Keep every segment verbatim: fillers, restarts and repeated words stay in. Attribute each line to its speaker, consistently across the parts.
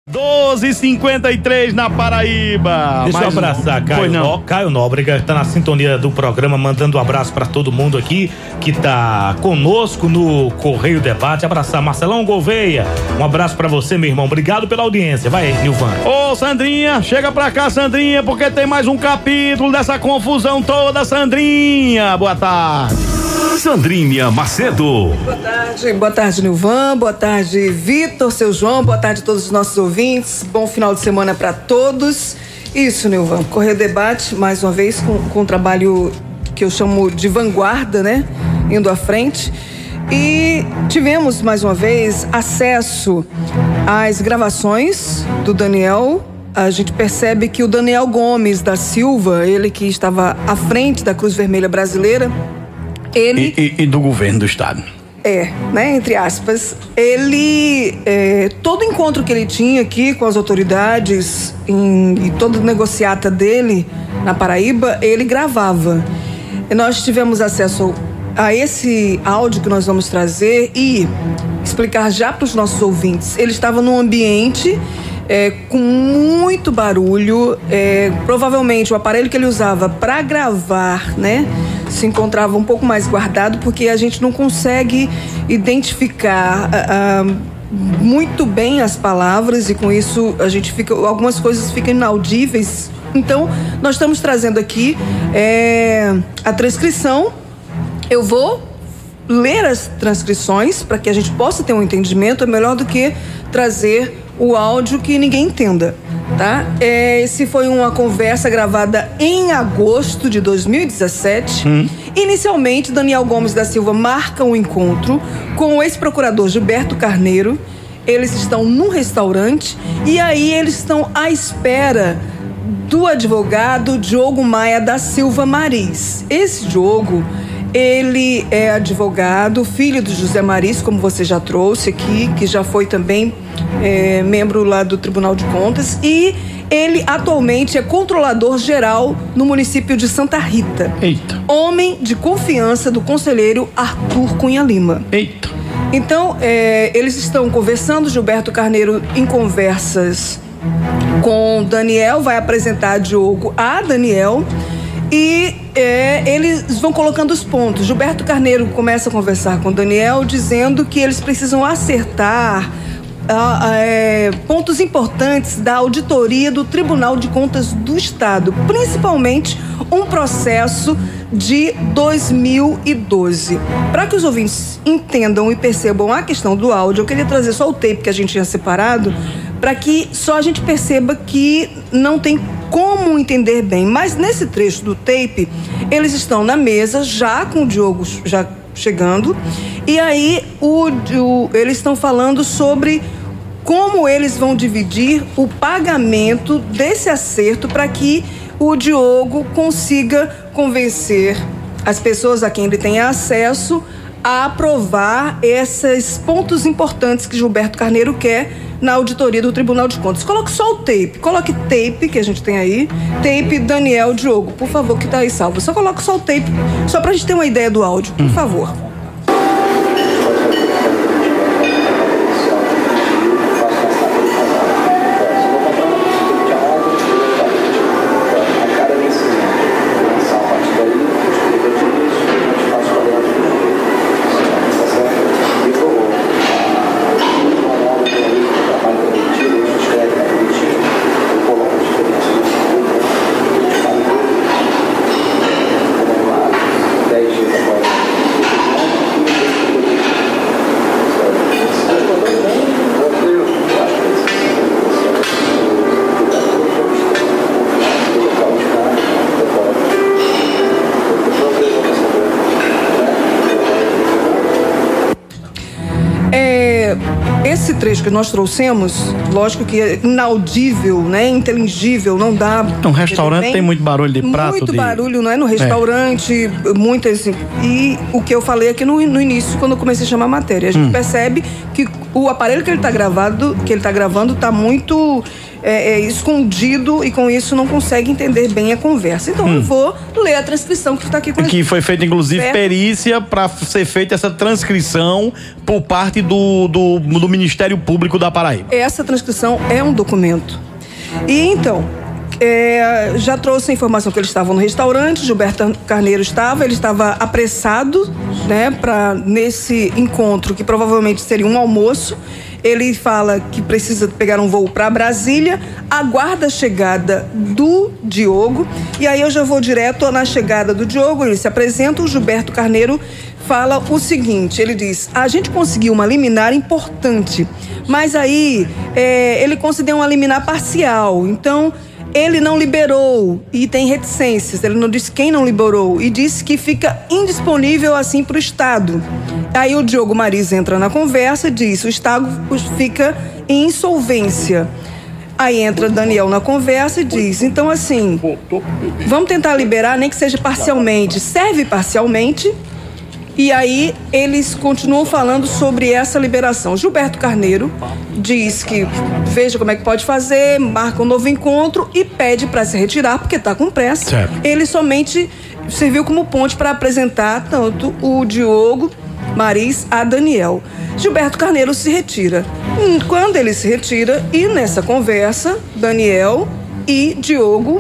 Speaker 1: doze e cinquenta e três na Paraíba.
Speaker 2: Deixa
Speaker 1: Mais
Speaker 2: eu abraçar
Speaker 1: um...
Speaker 2: Caio, no... Caio Nóbrega, tá na sintonia do programa, mandando um abraço pra todo mundo aqui que tá conosco no Correio Debate. Abraçar Marcelão Gouveia, um abraço pra você, meu irmão, obrigado pela audiência. Vai aí, Nilvan.
Speaker 1: Ô Sandrinha, chega pra cá, Sandrinha, porque tem mais um capítulo dessa confusão toda, Sandrinha. Boa tarde.
Speaker 3: Sandrinha Macedo.
Speaker 4: Boa tarde, boa tarde, Nilvan, boa tarde, Vitor, seu João, boa tarde a todos os nossos ouvintes, bom final de semana para todos. Isso, Nilvan, Correio Debate, mais uma vez, com, com um trabalho que eu chamo de vanguarda, né, indo à frente. E tivemos, mais uma vez, acesso às gravações do Daniel. A gente percebe que o Daniel Gomes da Silva, ele que estava à frente da Cruz Vermelha Brasileira, Ele,
Speaker 1: e, e, e do governo do estado.
Speaker 4: É, né, entre aspas, ele, é, todo encontro que ele tinha aqui com as autoridades em, e toda negociata dele na Paraíba, ele gravava. E nós tivemos acesso a esse áudio que nós vamos trazer e explicar já para os nossos ouvintes. Ele estava num ambiente É, com muito barulho, é, provavelmente o aparelho que ele usava para gravar, né, se encontrava um pouco mais guardado, porque a gente não consegue identificar ah, ah, muito bem as palavras e com isso a gente fica, algumas coisas ficam inaudíveis. Então nós estamos trazendo aqui é, a transcrição. Eu vou ler as transcrições para que a gente possa ter um entendimento. É melhor do que trazer o áudio que ninguém entenda, tá? É, esse foi uma conversa gravada em agosto de dois mil e dezessete. Hum. Inicialmente, Daniel Gomes da Silva marca um encontro com o ex-procurador Gilberto Carneiro. Eles estão num restaurante e aí eles estão à espera do advogado Diogo Maia da Silva Maris. Esse Diogo, ele é advogado, filho do José Maris, como você já trouxe aqui, que já foi também é, membro lá do Tribunal de Contas, e ele atualmente é controlador geral no município de Santa Rita.
Speaker 1: Eita.
Speaker 4: Homem de confiança do conselheiro Arthur Cunha Lima.
Speaker 1: Eita.
Speaker 4: Então, é, eles estão conversando, Gilberto Carneiro em conversas com Daniel, vai apresentar Diogo a Daniel. E é, eles vão colocando os pontos. Gilberto Carneiro começa a conversar com Daniel, dizendo que eles precisam acertar ah, é, pontos importantes da auditoria do Tribunal de Contas do Estado, principalmente um processo de dois mil e doze. Para que os ouvintes entendam e percebam a questão do áudio, eu queria trazer só o tape que a gente tinha separado, para que só a gente perceba que não tem como entender bem. Mas nesse trecho do tape, eles estão na mesa, já com o Diogo já chegando, e aí o, o, eles estão falando sobre como eles vão dividir o pagamento desse acerto para que o Diogo consiga convencer as pessoas a quem ele tem acesso a aprovar esses pontos importantes que Gilberto Carneiro quer na auditoria do Tribunal de Contas. Coloque só o tape, coloque tape que a gente tem aí, tape Daniel Diogo, por favor, que tá aí salvo. Só coloque só o tape, só pra gente ter uma ideia do áudio, por hum. favor. Esse trecho que nós trouxemos, lógico que é inaudível, né? Inteligível, não dá.
Speaker 1: Um restaurante tem muito barulho de prato.
Speaker 4: Muito
Speaker 1: de...
Speaker 4: barulho, não é? No restaurante, é. muitas. Assim, e o que eu falei aqui no, no início, quando eu comecei a chamar a matéria, a gente hum. percebe que o aparelho que ele está gravado, que ele está gravando, está muito é, é, escondido e com isso não consegue entender bem a conversa. Então hum. eu vou ler a transcrição que está aqui com a gente.
Speaker 1: Que foi feita, inclusive, certo? Perícia para ser feita essa transcrição por parte do, do, do Ministério Público da Paraíba.
Speaker 4: Essa transcrição é um documento. E então, é, já trouxe a informação que eles estavam no restaurante, Gilberto Carneiro estava, ele estava apressado, né, para nesse encontro, que provavelmente seria um almoço. Ele fala que precisa pegar um voo para Brasília, aguarda a chegada do Diogo, e aí eu já vou direto na chegada do Diogo. Ele se apresenta, o Gilberto Carneiro fala o seguinte, ele diz: a gente conseguiu uma liminar importante, mas aí é, ele concedeu uma liminar parcial, então ele não liberou e tem reticências, ele não disse quem não liberou e disse que fica indisponível assim para o Estado. Aí o Diogo Maris entra na conversa e diz: o Estado fica em insolvência. Aí entra Daniel na conversa e diz: então assim, vamos tentar liberar, nem que seja parcialmente, serve parcialmente. E aí eles continuam falando sobre essa liberação. Gilberto Carneiro diz que veja como é que pode fazer, marca um novo encontro e pede para se retirar porque está com pressa. Certo. Ele somente serviu como ponte para apresentar tanto o Diogo Maris a Daniel. Gilberto Carneiro se retira. Quando ele se retira, e nessa conversa, Daniel e Diogo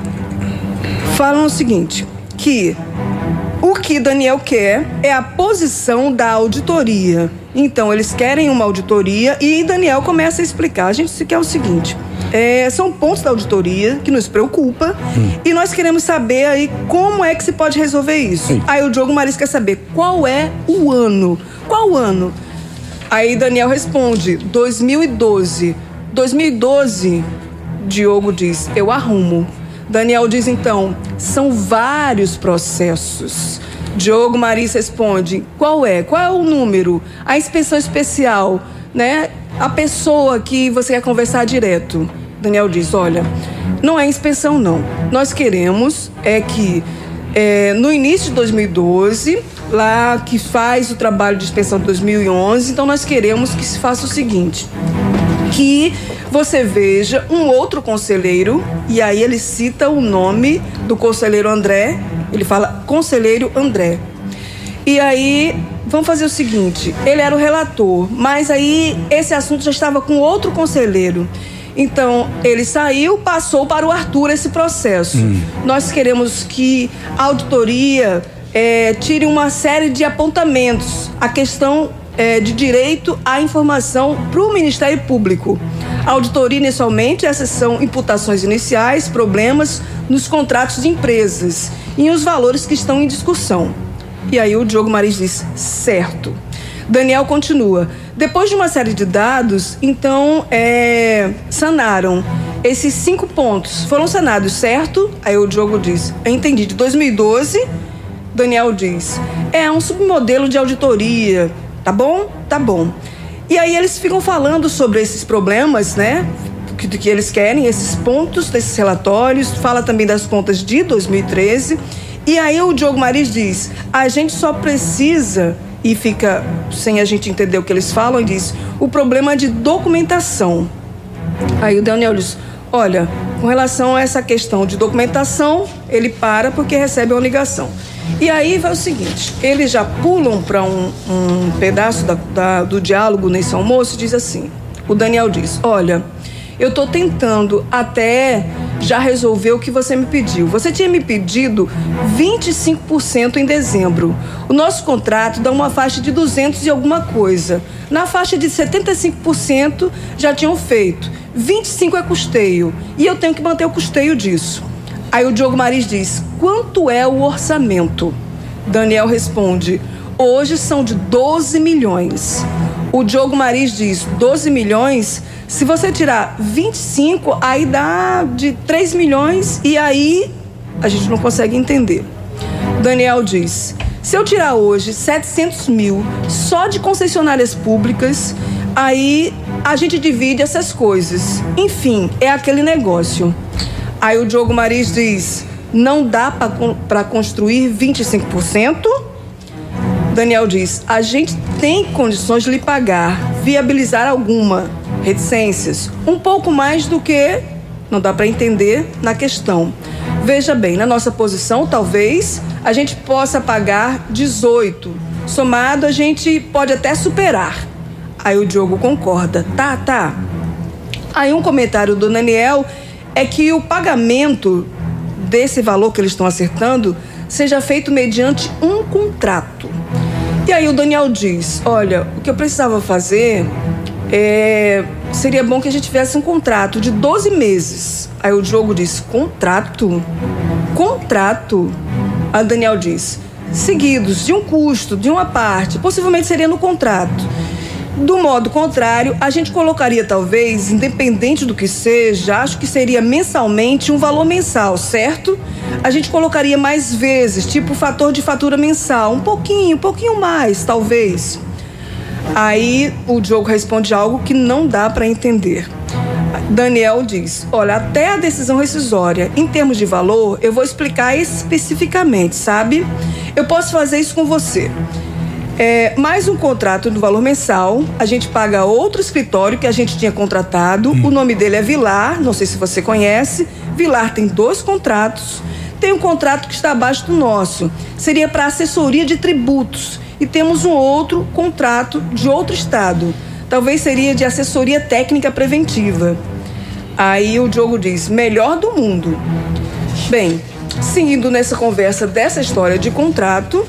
Speaker 4: falam o seguinte, que o que Daniel quer é a posição da auditoria. Então, eles querem uma auditoria e Daniel começa a explicar. A gente quer o seguinte, é, são pontos da auditoria que nos preocupa hum. e nós queremos saber aí como é que se pode resolver isso. Sim. Aí o Diogo Maris quer saber qual é o ano. Qual ano? Aí Daniel responde, dois mil e doze. dois mil e doze, Diogo diz, eu arrumo. Daniel diz, então, são vários processos. Diogo Maris responde, qual é? Qual é o número? A inspeção especial, né? A pessoa que você quer conversar direto. Daniel diz, olha, não é inspeção não. Nós queremos é que é, no início de dois mil e doze, lá que faz o trabalho de inspeção de dois mil e onze, então nós queremos que se faça o seguinte, que você veja um outro conselheiro, e aí ele cita o nome do conselheiro André, ele fala conselheiro André. E aí, vamos fazer o seguinte, ele era o relator, mas aí esse assunto já estava com outro conselheiro. Então, ele saiu, passou para o Arthur esse processo. Hum. Nós queremos que a auditoria é, tire uma série de apontamentos, a questão é, de direito à informação para o Ministério Público. A auditoria, inicialmente, essas são imputações iniciais, problemas nos contratos de empresas e os valores que estão em discussão. E aí o Diogo Maris diz, certo. Daniel continua. Depois de uma série de dados, então, é, sanaram esses cinco pontos. Foram sanados, certo? Aí o Diogo diz, eu entendi. De dois mil e doze, Daniel diz, é um submodelo de auditoria. Tá bom? Tá bom. E aí eles ficam falando sobre esses problemas, né? Que, que eles querem, esses pontos desses relatórios. Fala também das contas de dois mil e treze. E aí o Diogo Maris diz, a gente só precisa, e fica sem a gente entender o que eles falam, e diz, o problema de documentação. Aí o Daniel diz, olha, com relação a essa questão de documentação, ele para porque recebe uma ligação. E aí vai o seguinte, eles já pulam para um, um pedaço da, da, do diálogo nesse almoço e diz assim, o Daniel diz, olha, eu estou tentando até já resolver o que você me pediu. Você tinha me pedido vinte e cinco por cento em dezembro. O nosso contrato dá uma faixa de duzentos e alguma coisa. Na faixa de setenta e cinco por cento já tinham feito. vinte e cinco por cento é custeio. E eu tenho que manter o custeio disso. Aí o Diogo Maris diz, quanto é o orçamento? Daniel responde, hoje são de doze milhões. O Diogo Maris diz, doze milhões, se você tirar vinte e cinco, aí dá de três milhões e aí a gente não consegue entender. Daniel diz, se eu tirar hoje setecentos mil só de concessionárias públicas, aí a gente divide essas coisas. Enfim, é aquele negócio. Aí o Diogo Maris diz, não dá para construir vinte e cinco por cento? Daniel diz, a gente tem condições de lhe pagar, viabilizar alguma. reticências. Um pouco mais do que não dá para entender na questão. Veja bem, na nossa posição, talvez a gente possa pagar dezoito. Somado, a gente pode até superar. Aí o Diogo concorda. Tá, tá. Aí um comentário do Daniel é que o pagamento desse valor que eles estão acertando seja feito mediante um contrato. E aí o Daniel diz, olha, o que eu precisava fazer é, seria bom que a gente tivesse um contrato de doze meses. Aí o Diogo diz, contrato? Contrato? Aí o Daniel diz, seguidos de um custo, de uma parte, possivelmente seria no contrato. Do modo contrário, a gente colocaria talvez, independente do que seja, acho que seria mensalmente um valor mensal, certo? A gente colocaria mais vezes, tipo fator de fatura mensal, um pouquinho, um pouquinho mais, talvez. Aí o Diogo responde algo que não dá para entender. Daniel diz, olha, até a decisão rescisória, em termos de valor, eu vou explicar especificamente, sabe? Eu posso fazer isso com você. É, mais um contrato no valor mensal, a gente paga outro escritório que a gente tinha contratado, hum. O nome dele é Vilar, não sei se você conhece. Vilar tem dois contratos, tem um contrato que está abaixo do nosso, seria para assessoria de tributos, e temos um outro contrato de outro estado, talvez seria de assessoria técnica preventiva. Aí o Diogo diz, melhor do mundo. Bem, seguindo nessa conversa dessa história de contrato,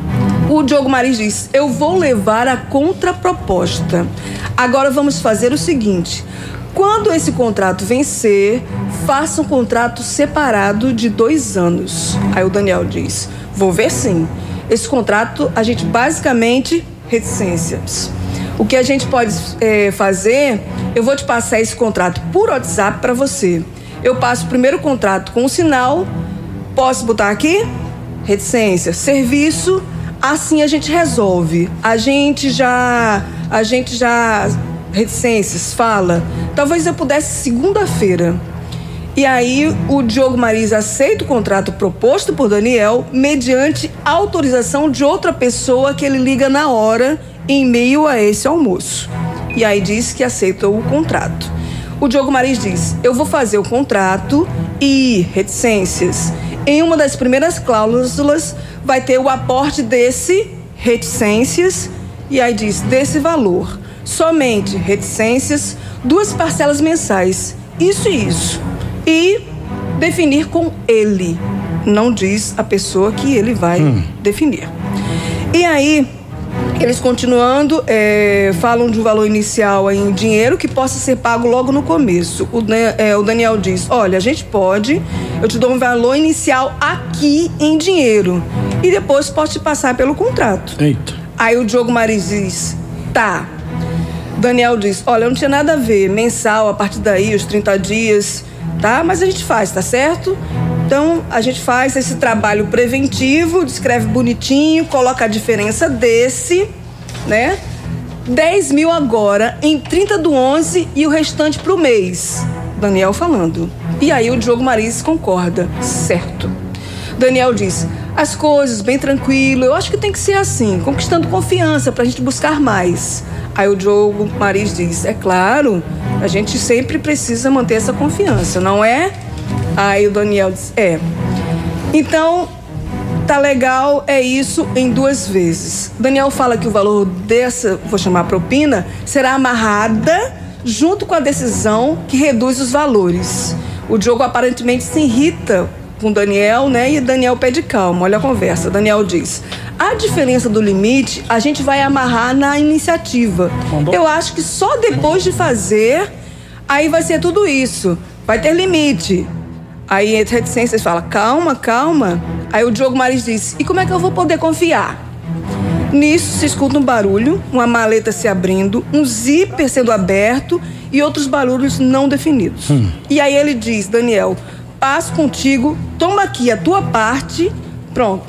Speaker 4: o Diogo Maris diz, eu vou levar a contraproposta. Agora vamos fazer o seguinte, quando esse contrato vencer, faça um contrato separado de dois anos. Aí o Daniel diz, vou ver sim. Esse contrato, a gente basicamente, reticências. O que a gente pode é, fazer, eu vou te passar esse contrato por WhatsApp para você. Eu passo o primeiro contrato com o sinal, posso botar aqui? Reticência, serviço. Assim a gente resolve. A gente já, a gente já, reticências, fala. Talvez eu pudesse segunda-feira. E aí o Diogo Maris aceita o contrato proposto por Daniel mediante autorização de outra pessoa que ele liga na hora em meio a esse almoço. E aí diz que aceita o contrato. O Diogo Maris diz, eu vou fazer o contrato e, reticências, em uma das primeiras cláusulas vai ter o aporte desse, reticências, e aí diz, desse valor. Somente reticências, duas parcelas mensais, isso e isso. E definir com ele, não diz a pessoa que ele vai hum. definir. E aí, eles continuando, é, falam de um valor inicial em dinheiro que possa ser pago logo no começo. O, é, o Daniel diz, olha, a gente pode, eu te dou um valor inicial aqui em dinheiro e depois posso te passar pelo contrato.
Speaker 1: Eita.
Speaker 4: Aí o Diogo Maris diz, tá. Daniel diz, olha, não tinha nada a ver, mensal, a partir daí, os trinta dias, tá? Mas a gente faz, tá certo? Então, a gente faz esse trabalho preventivo, descreve bonitinho, coloca a diferença desse, né? dez mil agora, em trinta do onze e o restante pro mês. Daniel falando. E aí o Diogo Maris concorda. Certo. Daniel diz, as coisas bem tranquilo, eu acho que tem que ser assim, conquistando confiança pra gente buscar mais. Aí o Diogo Maris diz, é claro, a gente sempre precisa manter essa confiança, não é? Aí o Daniel diz, é. Então, tá legal, é isso em duas vezes. Daniel fala que o valor dessa, vou chamar propina, será amarrada junto com a decisão que reduz os valores. O Diogo aparentemente se irrita com Daniel, né? E Daniel pede calma, olha a conversa. Daniel diz, a diferença do limite a gente vai amarrar na iniciativa. Eu acho que só depois de fazer, aí vai ser tudo isso. Vai ter limite. Aí entre reticências fala, calma, calma. Aí o Diogo Maris diz, e como é que eu vou poder confiar? Nisso se escuta um barulho, uma maleta se abrindo, um zíper sendo aberto e outros barulhos não definidos. Hum. E aí ele diz, Daniel, passo contigo, toma aqui a tua parte, pronto.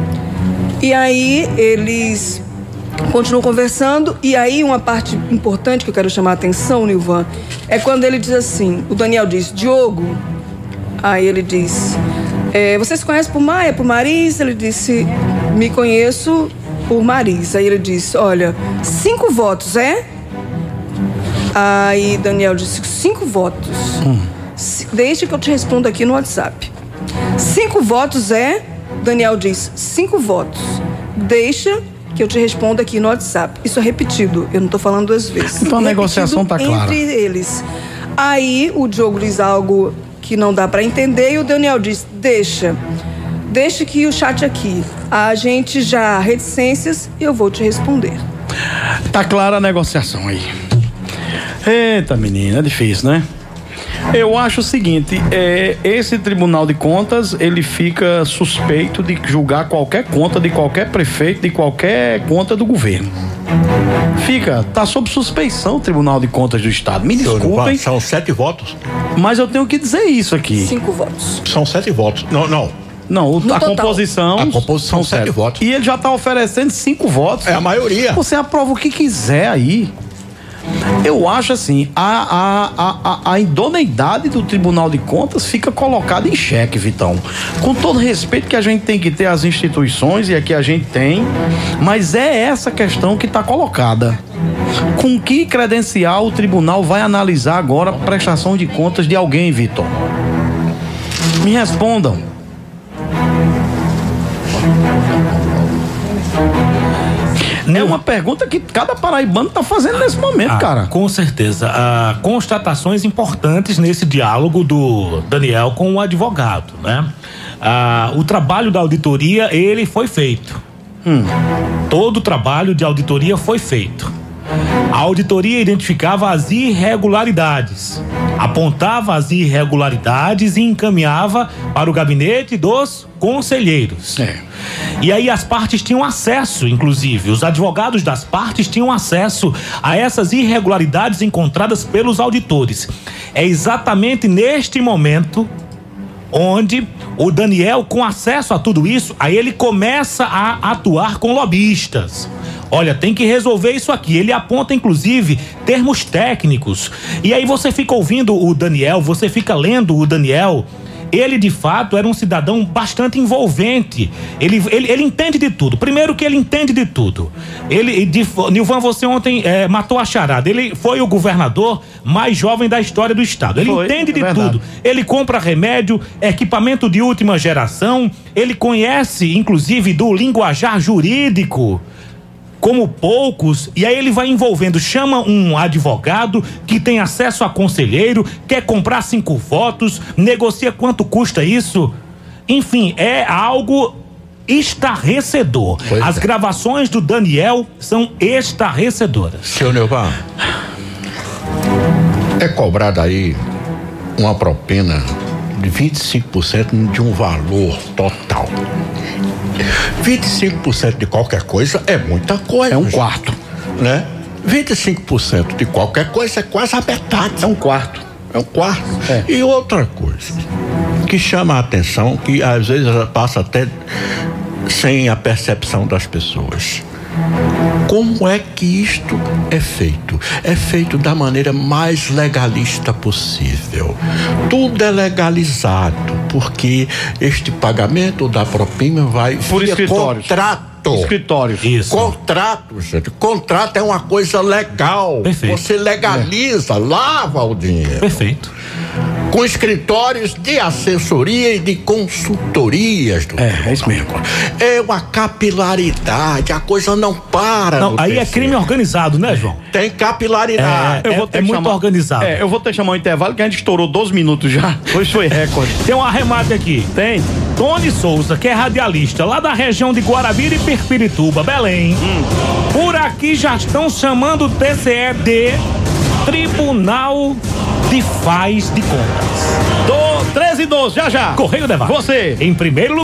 Speaker 4: E aí eles continuam conversando e aí uma parte importante que eu quero chamar a atenção, Nilvan, é quando ele diz assim, o Daniel diz, Diogo, aí ele diz, é, você se conhece por Maia, por Maris? Ele disse, me conheço por Maris. Aí ele disse, olha, cinco votos, é? Aí Daniel disse cinco votos. Hum. Deixa que eu te respondo aqui no WhatsApp. Cinco votos é... Daniel diz cinco votos. Deixa que eu te responda aqui no WhatsApp. Isso é repetido, eu não tô falando duas vezes.
Speaker 1: Então a negociação tá clara.
Speaker 4: Entre eles. Aí o Diogo diz algo que não dá para entender e o Daniel diz, deixa. Deixa que o chat aqui. A gente já reticências e eu vou te responder.
Speaker 1: Tá clara a negociação aí. Eita, menina, é difícil, né? Eu acho o seguinte, é, esse Tribunal de Contas, ele fica suspeito de julgar qualquer conta de qualquer prefeito, de qualquer conta do governo. Fica, tá sob suspeição o Tribunal de Contas do Estado. Me desculpem.
Speaker 5: São sete votos.
Speaker 1: Mas eu tenho que dizer isso aqui.
Speaker 4: Cinco votos.
Speaker 5: São sete votos. Não, não.
Speaker 1: Não, o, a
Speaker 4: total.
Speaker 1: composição.
Speaker 5: A composição são sete votos.
Speaker 1: E ele já tá oferecendo cinco votos.
Speaker 5: É a maioria.
Speaker 1: Você aprova o que quiser aí. Eu acho assim, a, a, a, a idoneidade do Tribunal de Contas fica colocada em xeque, Vitão. Com todo respeito que a gente tem que ter às instituições, e aqui a gente tem, mas é essa questão que está colocada. Com que credencial o tribunal vai analisar agora a prestação de contas de alguém, Vitor? Me respondam. É uma pergunta que cada paraibano está fazendo nesse momento,
Speaker 2: ah,
Speaker 1: cara.
Speaker 2: Com certeza. Ah, constatações importantes nesse diálogo do Daniel com o advogado, né? Ah, o trabalho da auditoria, ele foi feito. Hum. Todo o trabalho de auditoria foi feito. A auditoria identificava as irregularidades, apontava as irregularidades e encaminhava para o gabinete dos conselheiros. É. E aí as partes tinham acesso, inclusive, os advogados das partes tinham acesso a essas irregularidades encontradas pelos auditores. É exatamente neste momento onde o Daniel, com acesso a tudo isso, aí ele começa a atuar com lobistas. Olha, tem que resolver isso aqui. Ele aponta, inclusive, termos técnicos. E aí você fica ouvindo o Daniel, você fica lendo o Daniel. Ele, de fato, era um cidadão bastante envolvente. Ele, ele, ele entende de tudo. Primeiro que ele entende de tudo. Ele, de, Nilvan, você ontem é, matou a charada. Ele foi o governador mais jovem da história do estado. Ele foi, entende de é tudo. Ele compra remédio, equipamento de última geração. Ele conhece, inclusive, do linguajar jurídico como poucos, e aí ele vai envolvendo, chama um advogado que tem acesso a conselheiro, quer comprar cinco votos, negocia quanto custa isso, enfim, é algo estarrecedor. Pois As é. gravações do Daniel são estarrecedoras.
Speaker 5: Seu Nilvan, é cobrado aí uma propina de vinte e cinco por cento de um valor total. vinte e cinco por cento de qualquer coisa é muita coisa.
Speaker 1: É um quarto,
Speaker 5: né? vinte e cinco por cento de qualquer coisa é quase a metade.
Speaker 1: É um quarto.
Speaker 5: É um quarto.
Speaker 1: É.
Speaker 5: E outra coisa que chama a atenção, que às vezes passa até sem a percepção das pessoas. Como é que isto é feito? É feito da maneira mais legalista possível. Tudo é legalizado, porque este pagamento da propina vai
Speaker 1: por escritórios.
Speaker 5: Contrato.
Speaker 1: Escritórios.
Speaker 2: Isso.
Speaker 5: Contrato, gente. Contrato é uma coisa legal.
Speaker 2: Perfeito.
Speaker 5: Você legaliza, é. lava o dinheiro.
Speaker 2: Perfeito.
Speaker 5: Com escritórios de assessoria e de consultorias. Do
Speaker 1: é, é isso mesmo.
Speaker 5: É uma capilaridade, a coisa não para.
Speaker 2: Não, aí é crime organizado, né, João?
Speaker 5: Tem capilaridade.
Speaker 2: É, eu vou ter é, é muito
Speaker 1: chamar,
Speaker 2: organizado.
Speaker 1: É, eu vou ter que chamar um intervalo que a gente estourou doze minutos já. Hoje foi recorde.
Speaker 2: Tem um arremate aqui.
Speaker 1: Tem.
Speaker 2: Tony Souza, que é radialista lá da região de Guarabira e Pirpirituba, Belém. Hum. Por aqui já estão chamando o T C E de Tribunal de Faz de Contas.
Speaker 1: Do treze e doze, já já.
Speaker 2: Correio Debate.
Speaker 1: Você.
Speaker 2: Em primeiro lugar.